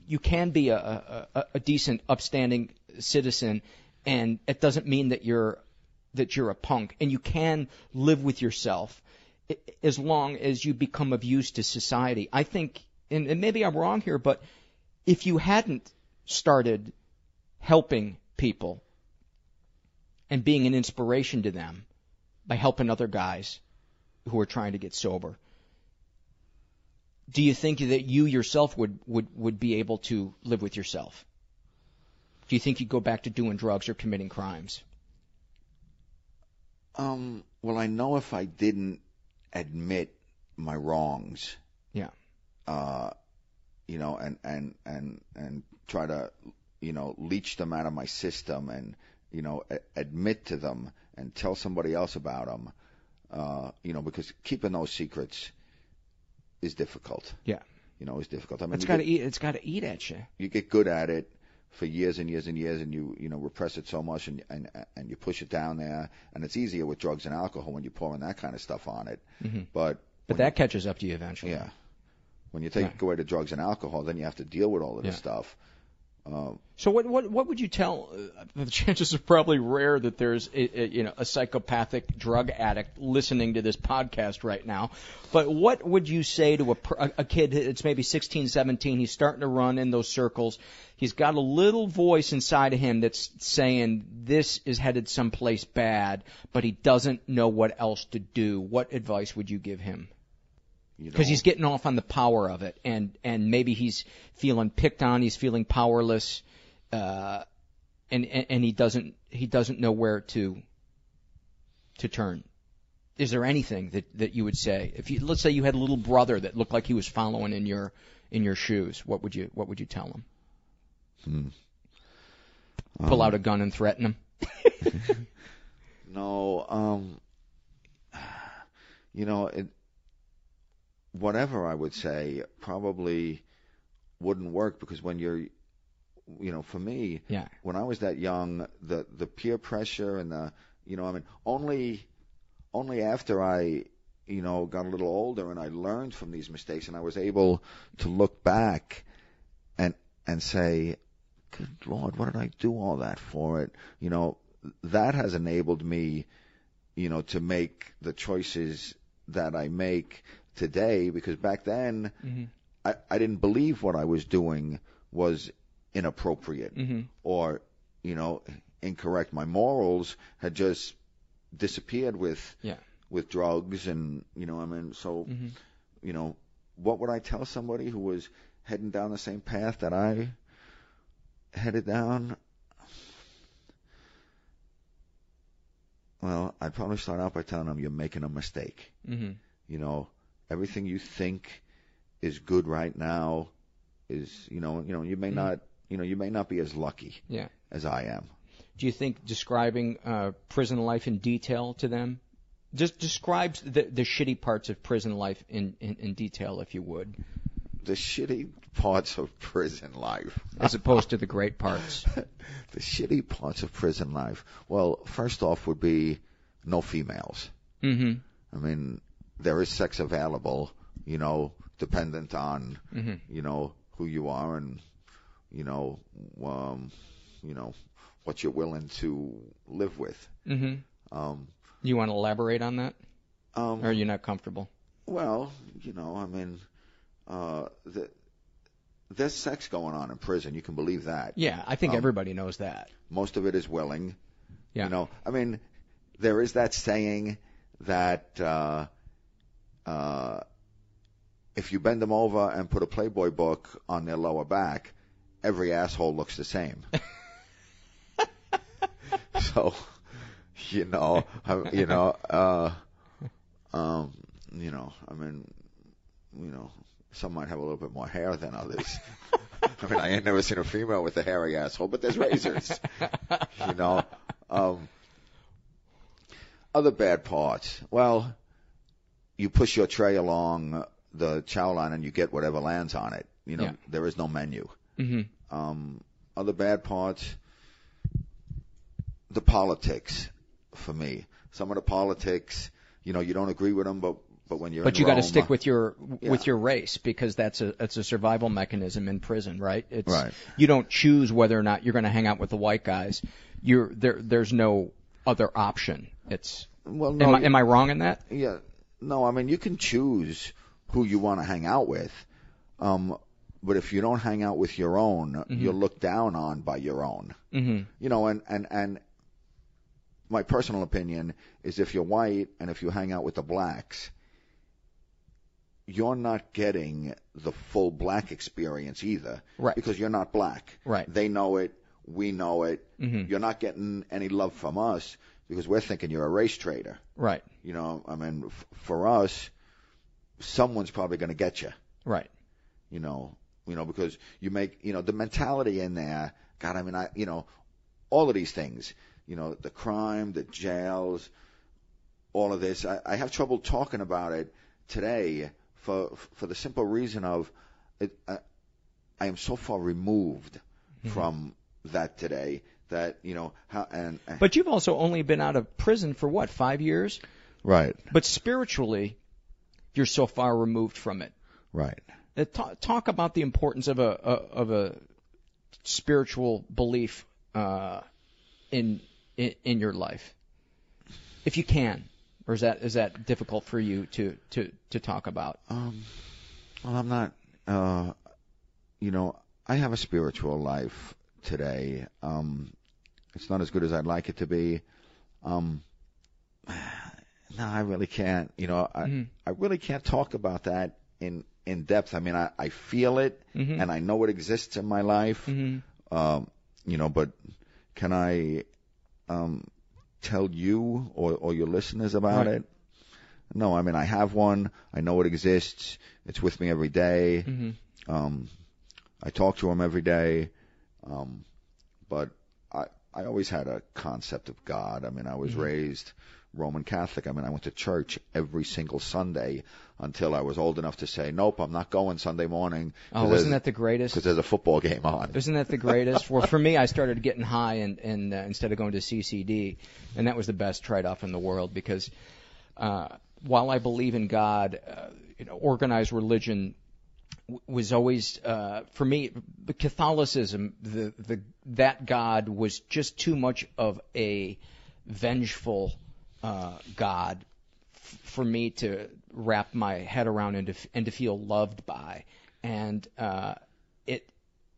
you can be a, a, a decent, upstanding citizen, and it doesn't mean that you're that you're a punk, and you can live with yourself as long as you become of use to society. I think, and, and maybe I'm wrong here, but if you hadn't started helping people and being an inspiration to them by helping other guys who are trying to get sober, do you think that you yourself would, would, would be able to live with yourself? Do you think you'd go back to doing drugs or committing crimes? Um, well, I know if I didn't admit my wrongs, yeah, uh, you know, and, and, and, and try to, you know, leach them out of my system and, you know, a- admit to them and tell somebody else about them, uh, you know, because keeping those secrets is difficult. Yeah. You know, it's difficult. I mean, it's got to eat. It's got to eat at you. You get good at it for years and years and years, and you you know repress it so much, and and and you push it down there, and it's easier with drugs and alcohol when you're pouring that kind of stuff on it. Mm-hmm. But but that you, catches up to you eventually. Yeah. When you take yeah. away the drugs and alcohol, then you have to deal with all of this yeah. stuff. Um, so what what what would you tell? Uh, the chances are probably rare that there's a, a, you know a psychopathic drug addict listening to this podcast right now. But what would you say to a a, a kid that's maybe sixteen, seventeen? He's starting to run in those circles. He's got a little voice inside of him that's saying this is headed someplace bad, but he doesn't know what else to do. What advice would you give him? Because he's getting off on the power of it, and, and maybe he's feeling picked on, he's feeling powerless, uh, and, and and he doesn't he doesn't know where to to turn. Is there anything that, that you would say if you let's say you had a little brother that looked like he was following in your in your shoes? What would you what would you tell him? Hmm. Pull um, out a gun and threaten him? No, um, you know it. Whatever I would say probably wouldn't work because when you're, you know, for me, yeah. when I was that young, the the peer pressure and the, you know, I mean, only only after I, you know, got a little older and I learned from these mistakes and I was able to look back and and say, good Lord, what did I do all that for? It, you know, that has enabled me, you know, to make the choices that I make today, because back then mm-hmm. I, I didn't believe what I was doing was inappropriate mm-hmm. or, you know, incorrect. My morals had just disappeared with yeah. with drugs and, you know, I mean, so, mm-hmm. you know, what would I tell somebody who was heading down the same path that I headed down? Well, I'd probably start out by telling them you're making a mistake. Mm-hmm. You know, everything you think is good right now is, you know, you know, you may mm-hmm. not, you know, you may not be as lucky yeah. as I am. Do you think describing uh, prison life in detail to them, just describes the, the shitty parts of prison life in, in, in detail, if you would? The shitty parts of prison life. As opposed to the great parts. The shitty parts of prison life. Well, first off would be no females. Mm-hmm. I mean, there is sex available, you know, dependent on, mm-hmm. you know, who you are and, you know, um, you know, what you're willing to live with. Mm-hmm. Um, you want to elaborate on that? Um, or are you not comfortable? Well, you know, I mean, uh, the, there's sex going on in prison. You can believe that. Yeah, I think um, everybody knows that. Most of it is willing. Yeah. You know, I mean, there is that saying that uh, uh, if you bend them over and put a Playboy book on their lower back, every asshole looks the same. So, you know, I, you know, uh, um, you know, I mean, you know, some might have a little bit more hair than others. I mean, I ain't never seen a female with a hairy asshole, but there's razors, you know. Um, other bad parts. Well, you push your tray along the chow line and you get whatever lands on it. You know, yeah. There is no menu. Mm-hmm. Um, other bad parts, the politics for me. Some of the politics, you know, you don't agree with them, but but when you're but in you got to Rome, stick with your yeah. with your race, because that's a that's a survival mechanism in prison, right? It's Right. You don't choose whether or not you're going to hang out with the white guys. You're there. There's no other option. It's Well, no, am, I, you- am I wrong in that? Yeah. No, I mean, you can choose who you want to hang out with. Um, but if you don't hang out with your own, Mm-hmm. you're looked down on by your own. Mm-hmm. You know, and, and, and my personal opinion is if you're white and if you hang out with the blacks, you're not getting the full black experience either. Right. Because you're not black. Right. They know it. We know it. Mm-hmm. You're not getting any love from us because we're thinking you're a race traitor. Right. You know, I mean, f- for us, someone's probably going to get you. Right. You know, you know, because you make, you know, the mentality in there. God, I mean, I, you know, all of these things. You know, the crime, the jails, all of this. I, I have trouble talking about it today for for the simple reason of, it, I, I am so far removed mm-hmm. from that today that you know how and. But you've also only been out of prison for what, five years? Right. But spiritually, you're so far removed from it. Right. Uh, talk, talk about the importance of a, a of a spiritual belief uh, in, in in your life, if you can, or is that is that difficult for you to to, to talk about? Um, well, I'm not. Uh, you know, I have a spiritual life today. Um, it's not as good as I'd like it to be. Um, no, I really can't. You know, I mm-hmm. I really can't talk about that in in depth. I mean, I, I feel it mm-hmm. and I know it exists in my life. Mm-hmm. Um, you know, but can I um, tell you or, or your listeners about right. it? No, I mean, I have one. I know it exists. It's with me every day. Mm-hmm. Um, I talk to him every day. Um, but I, I always had a concept of God. I mean, I was mm-hmm. raised Roman Catholic. I mean, I went to church every single Sunday until I was old enough to say, nope, I'm not going Sunday morning. Oh, isn't that the greatest? Because there's a football game on. Isn't that the greatest? Well, for me, I started getting high and, and uh, instead of going to C C D, and that was the best trade-off in the world because uh, while I believe in God, uh, you know, organized religion w- was always uh, for me. Catholicism, the the that God was just too much of a vengeful uh, God f- for me to wrap my head around and to, f- and to feel loved by. And uh, it,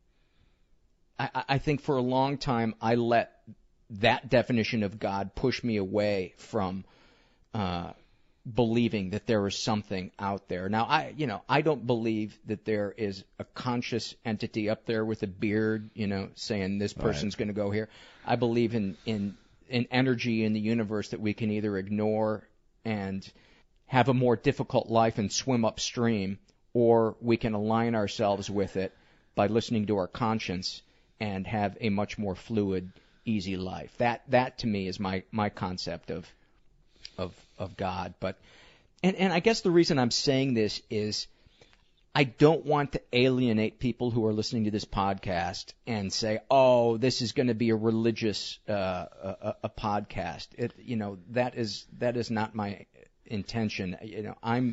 I, I think for a long time I let that definition of God push me away from uh, believing that there is something out there. Now, I, you know, I don't believe that there is a conscious entity up there with a beard, you know, saying this person's Right. going to go here. I believe in in an energy in the universe that we can either ignore and have a more difficult life and swim upstream, or we can align ourselves with it by listening to our conscience and have a much more fluid, easy life. That that to me is my, my concept of of of God. But and, and I guess the reason I'm saying this is I don't want to alienate people who are listening to this podcast and say, "Oh, this is going to be a religious uh, a, a podcast." It, you know, that is that is not my intention. You know, I'm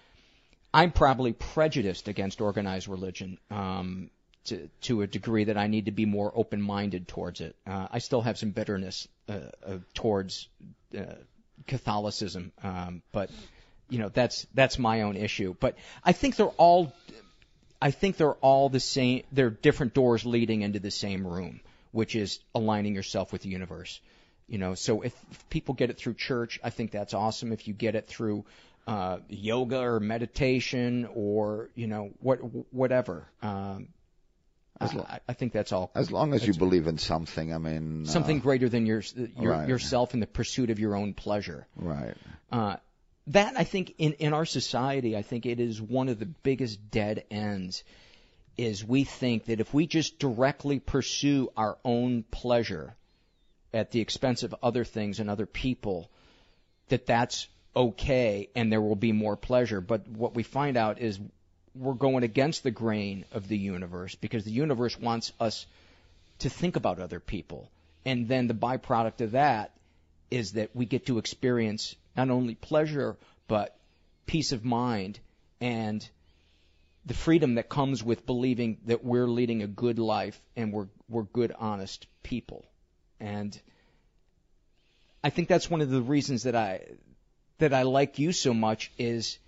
I'm probably prejudiced against organized religion um, to to a degree that I need to be more open-minded towards it. Uh, I still have some bitterness uh, uh, towards uh, Catholicism, um, but. You know, that's that's my own issue. But I think they're all I think they're all the same. They're different doors leading into the same room, which is aligning yourself with the universe. You know, so if, if people get it through church, I think that's awesome. If you get it through uh, yoga or meditation or, you know, what whatever, um, As I, lo- I think that's all. As long as you That's- believe in something, I mean. Something uh, greater than your, your right. yourself in the pursuit of your own pleasure. Right. Uh, that, I think, in, in our society, I think it is one of the biggest dead ends, is we think that if we just directly pursue our own pleasure at the expense of other things and other people, that that's okay and there will be more pleasure. But what we find out is we're going against the grain of the universe, because the universe wants us to think about other people. And then the byproduct of that is that we get to experience not only pleasure, but peace of mind and the freedom that comes with believing that we're leading a good life and we're we're good, honest people. And I think that's one of the reasons that I that I like you so much is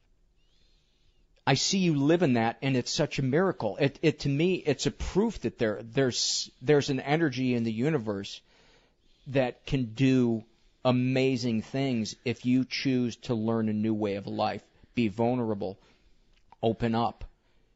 I see you live in that, and it's such a miracle. It, it to me, it's a proof that there there's there's an energy in the universe that can do amazing things if you choose to learn a new way of life, be vulnerable, open up,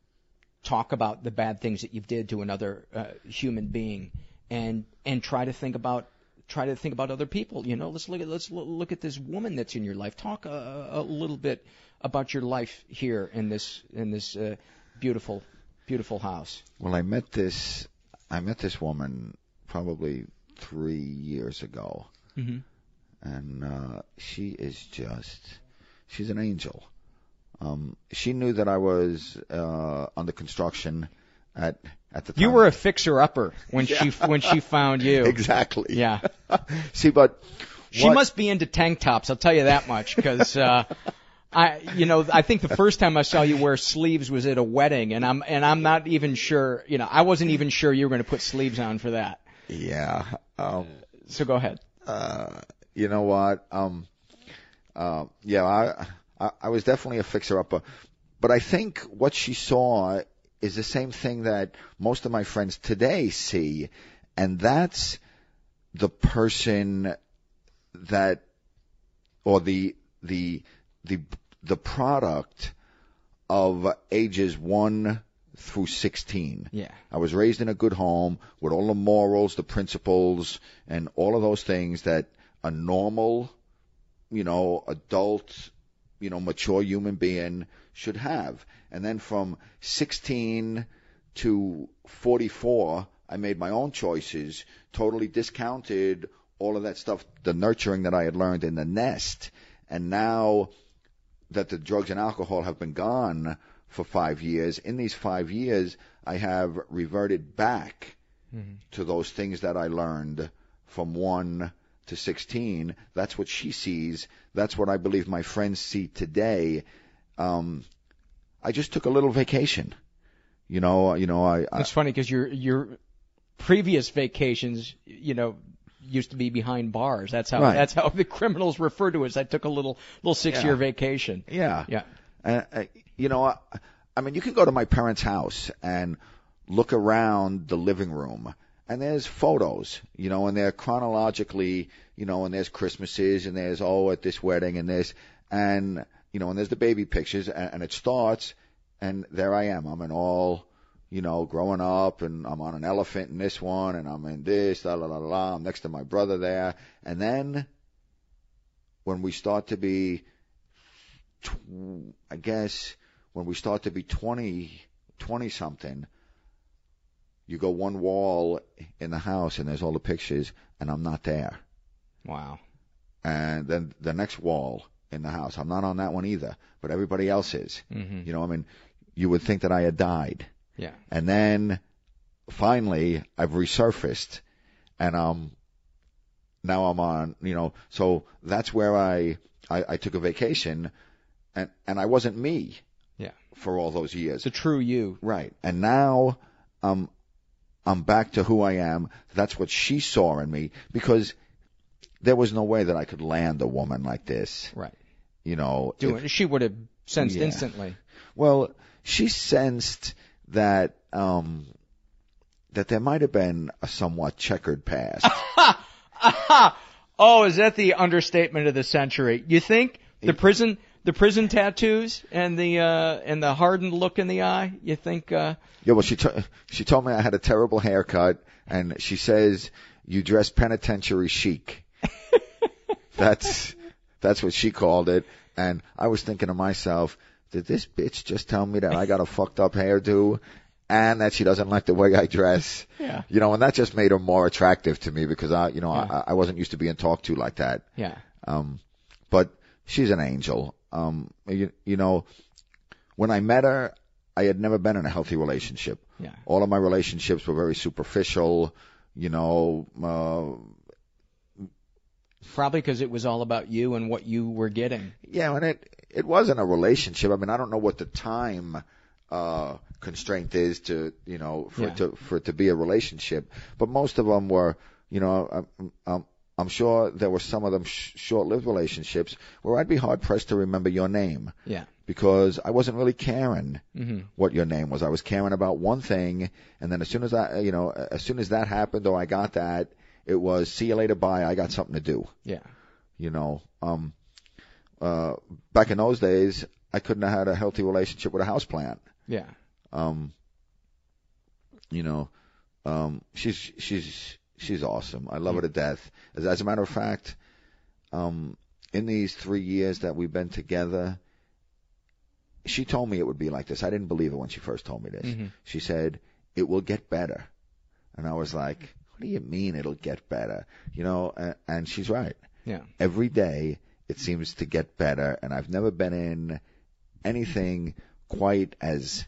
talk about the bad things that you did to another uh, human being, and and try to think about try to think about other people. You know, let's look at let's look at this woman that's in your life. Talk a, a little bit about your life here in this in this uh, beautiful beautiful house. Well, I met this I met this woman probably three years ago, mm-hmm. and uh, she is just she's an angel. Um, she knew that I was uh, under construction at at the time. You were a fixer-upper when yeah. she when she found you. Exactly. Yeah. See, but she what... must be into tank tops. I'll tell you that much, because uh, I, you know, I think the first time I saw you wear sleeves was at a wedding, and I'm and I'm not even sure. You know, I wasn't even sure you were going to put sleeves on for that. Yeah. Um, so go ahead. Uh, you know what? Um, uh, yeah, I, I I was definitely a fixer-upper, but I think what she saw is the same thing that most of my friends today see, and that's the person that, or the the the the product of ages one through sixteen. Yeah. I was raised in a good home with all the morals, the principles, and all of those things that a normal, you know, adult, you know, mature human being should have. And then from sixteen to forty-four, I made my own choices, totally discounted all of that stuff, the nurturing that I had learned in the nest. And now that the drugs and alcohol have been gone for five years, in these five years, I have reverted back mm-hmm. to those things that I learned from one to sixteen. That's what she sees. That's what I believe my friends see today. Um, I just took a little vacation. You know, you know, I. It's funny because your your previous vacations, you know, used to be behind bars. That's how right. that's how the criminals refer to us. I took a little little six year yeah. vacation. Yeah, yeah. Uh, uh, you know, I, I mean, you can go to my parents' house and look around the living room, and there's photos, you know, and they're chronologically, you know, and there's Christmases, and there's oh at this wedding, and this, and you know, and there's the baby pictures, and, and it starts, and there I am. I'm in all, you know, growing up, and I'm on an elephant in this one, and I'm in this, la la la la. I'm next to my brother there, and then when we start to be, tw- I guess, when we start to be twenty, twenty something, you go one wall in the house, and there's all the pictures, and I'm not there. Wow. And then the next wall in the house, I'm not on that one either, but everybody else is. Mm-hmm. You know, I mean, you would think that I had died. Yeah. And then finally I've resurfaced, and um now I'm on, you know, so that's where I, I, I took a vacation, and, and I wasn't me. Yeah. For all those years. The true you. Right. And now um I'm back to who I am. That's what she saw in me, because there was no way that I could land a woman like this. Right. You know. Do if, it. She would have sensed yeah. instantly. Well, she sensed that um that there might have been a somewhat checkered past. Oh, is that the understatement of the century? You think the prison the prison tattoos and the uh and the hardened look in the eye, you think uh Yeah, well she t- she told me I had a terrible haircut, and she says you dress penitentiary chic. That's that's what she called it, and I was thinking to myself, did this bitch just tell me that I got a fucked up hairdo and that she doesn't like the way I dress? Yeah. You know, and that just made her more attractive to me, because I, you know, yeah. I, I wasn't used to being talked to like that. Yeah. Um, but she's an angel. Um, you, you know, when I met her, I had never been in a healthy relationship. Yeah. All of my relationships were very superficial, you know, uh, Probably because it was all about you and what you were getting. Yeah, and it it wasn't a relationship. I mean, I don't know what the time uh constraint is to, you know, for Yeah. it to for it to be a relationship. But most of them were, you know, I'm, I'm, I'm sure there were some of them sh- short-lived relationships where I'd be hard-pressed to remember your name. Yeah. Because I wasn't really caring Mm-hmm. what your name was. I was caring about one thing, and then as soon as I, you know, as soon as that happened or I got that, it was see you later, bye. I got something to do. Yeah. You know, um, uh, back in those days, I couldn't have had a healthy relationship with a houseplant. Yeah. Um, you know, um, she's she's she's awesome. I love her to death. As, as a matter of fact, um, in these three years that we've been together, she told me it would be like this. I didn't believe it when she first told me this. Mm-hmm. She said it will get better, and I was like, "What do you mean it'll get better?" You know, and, and she's right. Yeah. Every day it seems to get better, and I've never been in anything quite as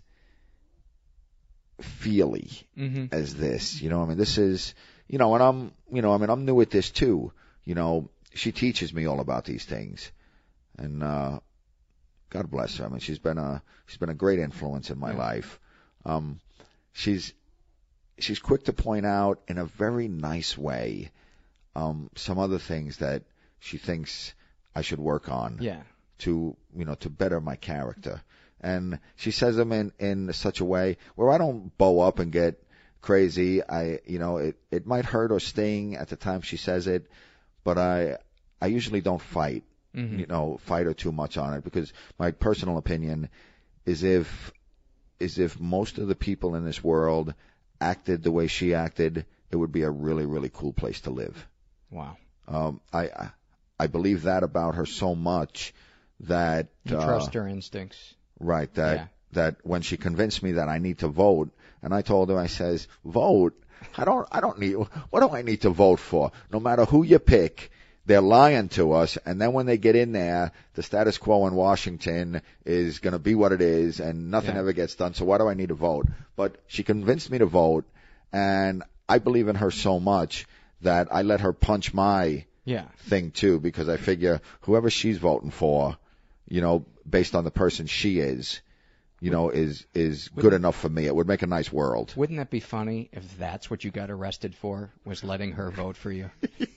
feely Mm-hmm. as this. You know, I mean, this is, you know, and I'm, you know, I mean, I'm new at this too. You know, she teaches me all about these things, and uh, God bless her. I mean, she's been a she's been a great influence in my Yeah. life. Um, she's she's quick to point out in a very nice way um, some other things that she thinks I should work on Yeah. to, you know, to better my character. And she says them in, in such a way where I don't bow up and get crazy. I, you know, it, it might hurt or sting at the time she says it, but I, I usually don't fight, Mm-hmm. you know, fight her too much on it, because my personal opinion is if, is if most of the people in this world acted the way she acted, it would be a really, really cool place to live. Wow. Um, I, I, I believe that about her so much that, You uh, trust her instincts. Right, that Yeah. that when she convinced me that I need to vote, and I told her, I says, vote? I don't, I don't need, what do I need to vote for? No matter who you pick, they're lying to us, and then when they get in there, the status quo in Washington is going to be what it is, and nothing Yeah. ever gets done, so why do I need to vote? But she convinced me to vote, and I believe in her so much that I let her punch my Yeah. thing too, because I figure whoever she's voting for, you know, based on the person she is, you know, is is good enough for me. It would make a nice world. Wouldn't that be funny if that's what you got arrested for, was letting her vote for you?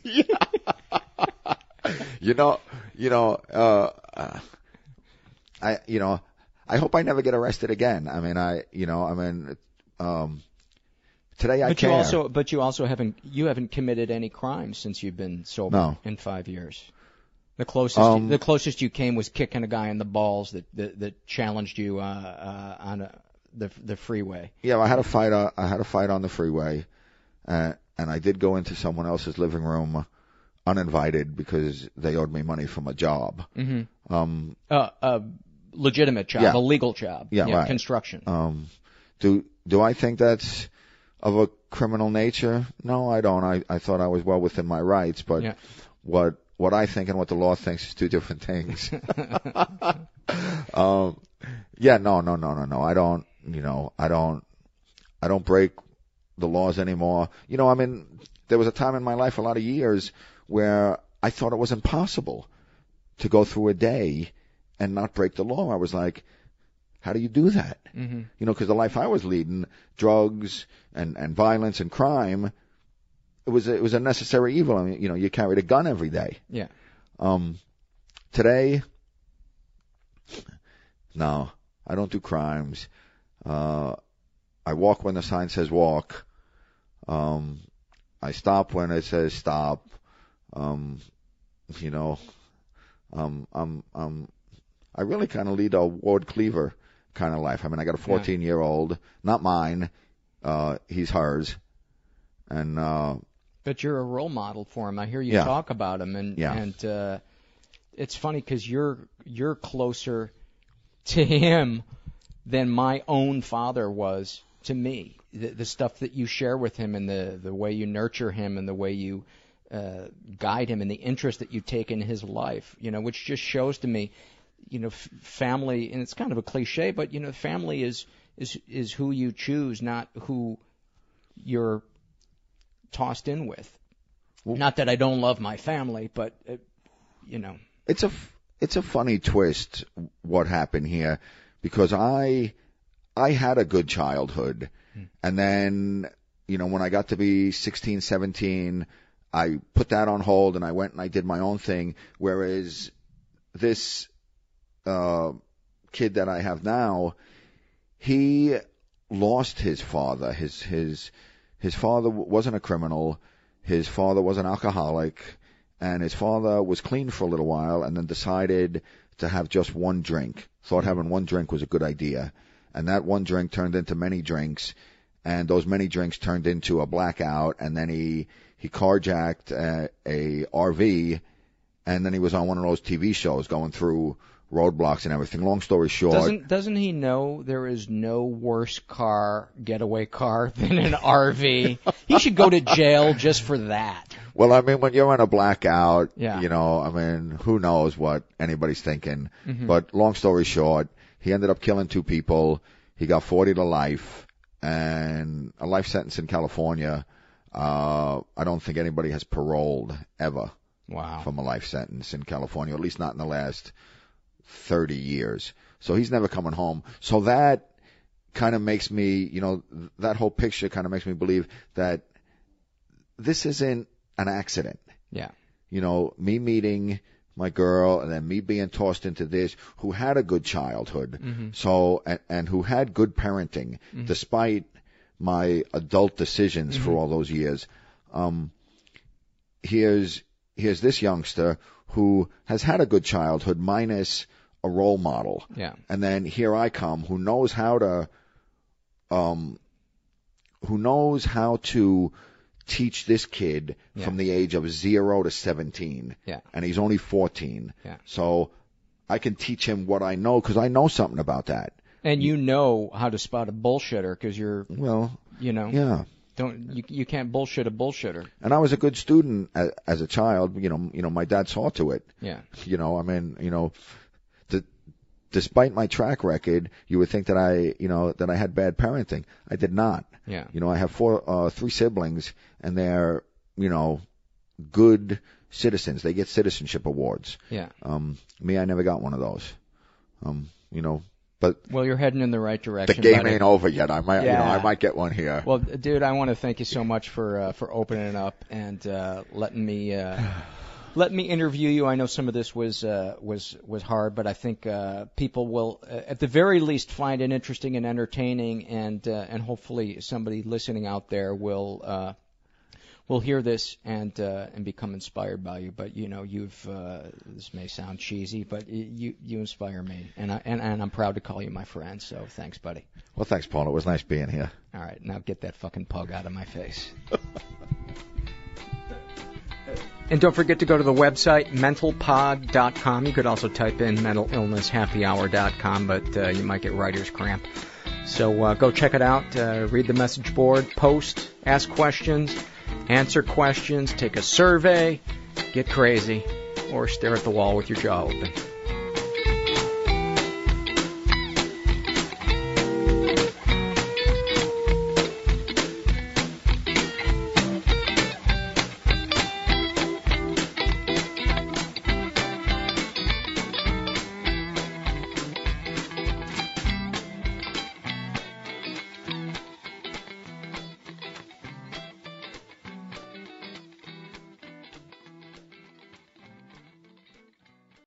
You know, you know, uh, uh, I, you know, I hope I never get arrested again. I mean, I, you know, I mean, um, today I But care. you also, but you also haven't, you haven't committed any crimes since you've been sober No. in five years. The closest, Um, the closest you came was kicking a guy in the balls that that, that challenged you uh, uh, on a, the the freeway. Yeah, I had a fight. Uh, I had a fight on the freeway, uh, and I did go into someone else's living room uninvited because they owed me money from a job. Mm-hmm. Um, Uh, a legitimate job, Yeah. a legal job. Yeah, right. Construction. um, do do I think that's of a criminal nature? No, I don't. I I thought I was well within my rights, but Yeah. what what I think and what the law thinks is two different things. um, yeah, no, no, no, no, no. I don't. You know, I don't. I don't break the laws anymore. You know, I mean, there was a time in my life, a lot of years, where I thought it was impossible to go through a day and not break the law. I was like, how do you do that? Mm-hmm. You know, because the life I was leading, drugs and, and violence and crime, it was a, it was a necessary evil. I mean, you know, you carried a gun every day. Yeah. Um, today, no, I don't do crimes. Uh, I walk when the sign says walk. Um, I stop when it says stop. Um, you know, um, I'm, I'm, I really kind of lead a Ward Cleaver kind of life. I mean, I got a fourteen year old, not mine. Uh, he's hers. And, uh, But you're a role model for him. I hear you Yeah. talk about him, and Yeah. and uh, it's funny because you're you're closer to him than my own father was to me. The, the stuff that you share with him, and the the way you nurture him, and the way you uh, guide him, and the interest that you take in his life, you know, which just shows to me, you know, f- family. And it's kind of a cliche, but you know, family is is is who you choose, not who you're tossed in with. Not that I don't love my family, but, it, you know. It's a, it's a funny twist what happened here, because I, I had a good childhood. Hmm. And then, you know, when I got to be sixteen, seventeen, I put that on hold and I went and I did my own thing. Whereas this, uh, kid that I have now, he lost his father. His, his, his father wasn't a criminal. His father was an alcoholic, and his father was clean for a little while and then decided to have just one drink. Thought having one drink was a good idea. And that one drink turned into many drinks, and those many drinks turned into a blackout, and then he, he carjacked a, a R V, and then he was on one of those T V shows going through roadblocks and everything. Long story short. Doesn't, doesn't he know there is no worse car, getaway car, than an R V? He should go to jail just for that. Well, I mean, when you're in a blackout, yeah. you know, I mean, who knows what anybody's thinking. Mm-hmm. But long story short, he ended up killing two people. He got forty to life, and a life sentence in California. Uh, I don't think anybody has paroled ever. Wow. From a life sentence in California, at least not in the last thirty years. So he's never coming home. So that kind of makes me, you know, that whole picture kind of makes me believe that this isn't an accident. Yeah. You know, me meeting my girl and then me being tossed into this, who had a good childhood. Mm-hmm. So, and, and who had good parenting, mm-hmm. despite my adult decisions mm-hmm. for all those years. Um, here's, here's this youngster who has had a good childhood minus a role model. Yeah. And then here I come, who knows how to, um, who knows how to teach this kid yeah. from the age of zero to seventeen. Yeah. And he's only fourteen. Yeah. So I can teach him what I know because I know something about that. And you know how to spot a bullshitter because you're, well, you know. Yeah. Don't you? You can't bullshit a bullshitter. And I was a good student as, as a child. You know, you know, my dad saw to it. Yeah. You know, I mean, you know, the, despite my track record, you would think that I, you know, that I had bad parenting. I did not. Yeah. You know, I have four, uh, three siblings, and they're, you know, good citizens. They get citizenship awards. Yeah. Um, me, I never got one of those. Um, you know. But well, you're heading in the right direction. The game buddy. ain't over yet. I might, yeah. you know, I might get one here. Well, dude, I want to thank you so much for uh, for opening up and uh, letting me uh, letting me interview you. I know some of this was uh, was was hard, but I think uh, people will, uh, at the very least, find it interesting and entertaining, and uh, and hopefully somebody listening out there will. Uh, will hear this and uh, and become inspired by you. But you know, you've uh, this may sound cheesy, but you you inspire me, and I and, and I'm proud to call you my friend. So thanks, buddy. Well, thanks, Paul. It was nice being here. All right, now get that fucking pug out of my face. And don't forget to go to the website mental pod dot com. You could also type in mental illness happy hour dot com, but uh, you might get writer's cramp. So uh, go check it out. Uh, read the message board, post, ask questions. Answer questions, take a survey, get crazy, or stare at the wall with your jaw open.